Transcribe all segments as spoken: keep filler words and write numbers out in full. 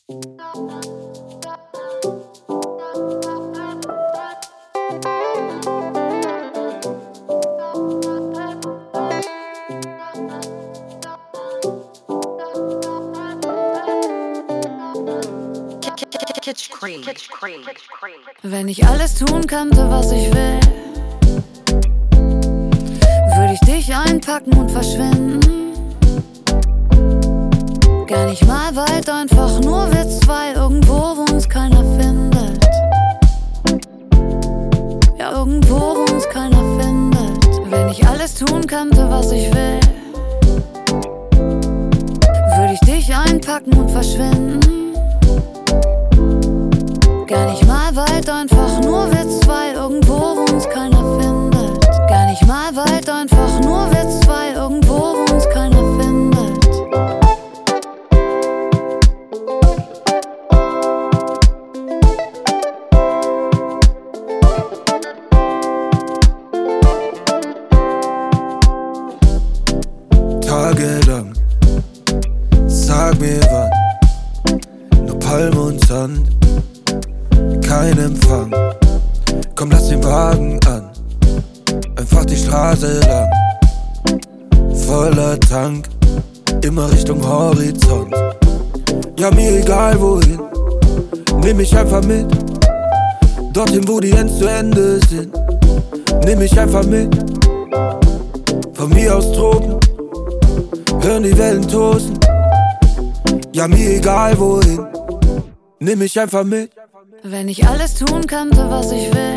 Wenn ich alles tun könnte, was ich will, würde ich dich einpacken und verschwinden. Gar nicht mal weit, einfach nur wir zwei, irgendwo, wo uns keiner findet. Ja, irgendwo, wo uns keiner findet. Wenn ich alles tun könnte, was ich will, würde ich dich einpacken und verschwinden. Gar nicht mal weit, einfach nur wir zwei, irgendwo, wo uns keiner findet. Gar nicht mal weit, einfach nur wir zwei, irgendwo, wo uns keiner findet. Tagelang, sag mir wann, nur Palm und Sand. Kein Empfang, komm lass den Wagen an, einfach die Straße lang, voller Tank, immer Richtung Horizont. Ja, mir egal wohin, nimm mich einfach mit, dorthin wo die Ends zu Ende sind. Nimm mich einfach mit, von mir aus Tropen, hören die Wellen tosen. Ja, mir egal wohin, nimm mich einfach mit. Wenn ich alles tun könnte, was ich will,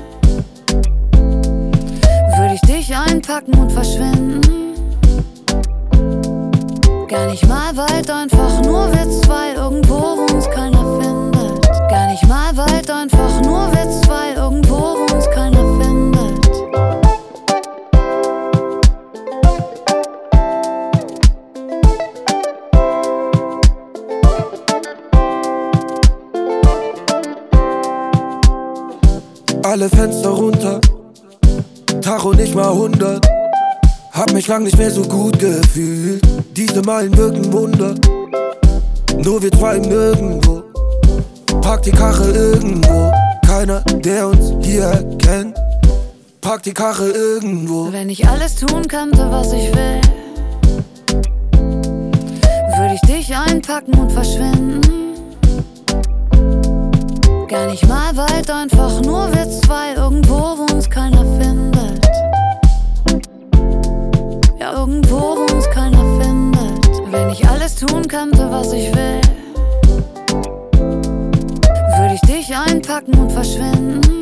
würde ich dich einpacken und verschwinden. Gar nicht mal weit, einfach nur wir zwei, irgendwo, wo uns keiner findet. Gar nicht mal weit, einfach nur wir zwei, irgendwo, wo uns keiner findet. Alle Fenster runter, Tacho nicht mal hundert. Hab mich lang nicht mehr so gut gefühlt. Diese Meilen wirken Wunder. Nur wir zwei im Nirgendwo. Park die Karre irgendwo. Keiner, der uns hier erkennt. Park die Karre irgendwo. Wenn ich alles tun könnte, was ich will, würde ich dich einpacken und verschwinden. Gar nicht mal weit, einfach nur wir zwei, irgendwo, wo uns keiner findet. Ja, irgendwo, wo uns keiner findet. Wenn ich alles tun könnte, was ich will, würde ich dich einpacken und verschwinden.